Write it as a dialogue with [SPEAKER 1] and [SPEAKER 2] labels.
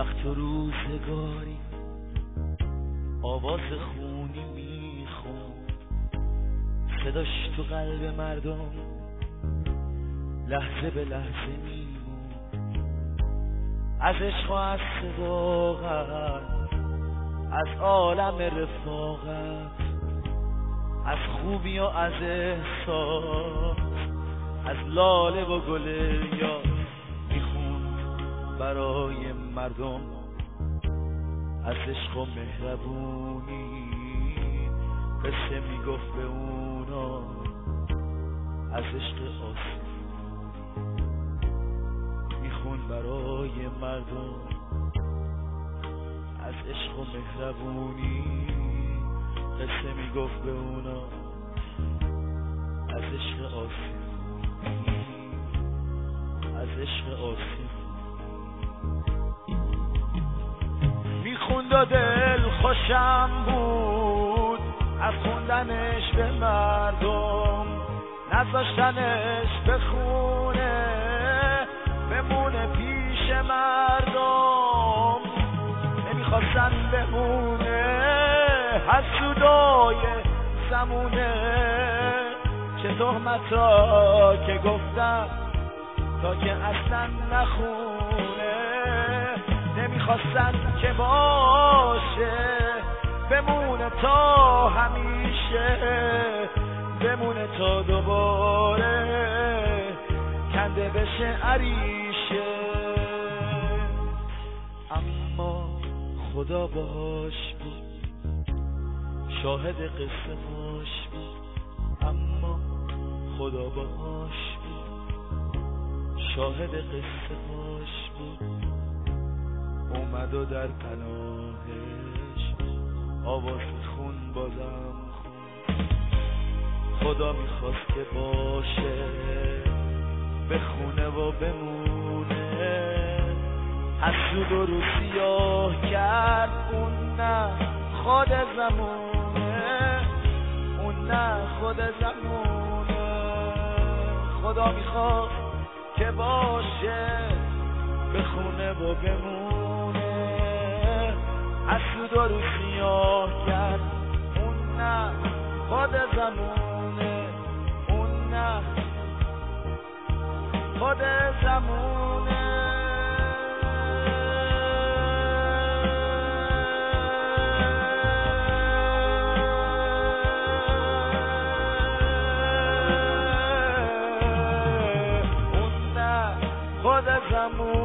[SPEAKER 1] وقت و روزگاری آواز خونی میخون، صداش تو قلب مردم لحظه به لحظه میمون. از عشق و از صداقت، از عالم رفاقت، از خوبی و از احساس، از لاله و گل یاد میخون برای مردم. از عشق و مهربونی قصه میگفت به اونا، از عشق آسمونی میخون برای مردم. از عشق و مهربونی قصه میگفت به اونا، از عشق آسمونی، از عشق آسمونی میخوند و دل خوشم بود از خوندنش به مردم، نذاشتنش بخونه بمونه پیش مردم. نمیخواستن بمونه حسودای زمونه، چه تهمتا که گفتم تا که اصلا نخونه. نمیخواستن که باشه بمونه تا همیشه، بمونه تا دوباره کنده بشه عریشه. اما خدا باهاش بود، شاهد قصه هاش بود. اما خدا باهاش بود، شاهد قصه هاش بود. اومد و در پناهش آواز خون بازم خون. خدا میخواست که باشه بخونه و بمونه، حسود و رو سیاه کرد. اون نه خود زمونه، اون نه خود زمونه. خدا میخواست که باشه بخونه و بمونه، حسود و رو سیاه کرد. اون نه خود زمونه، اون نه خود زمونه. اون نه خود زمونه.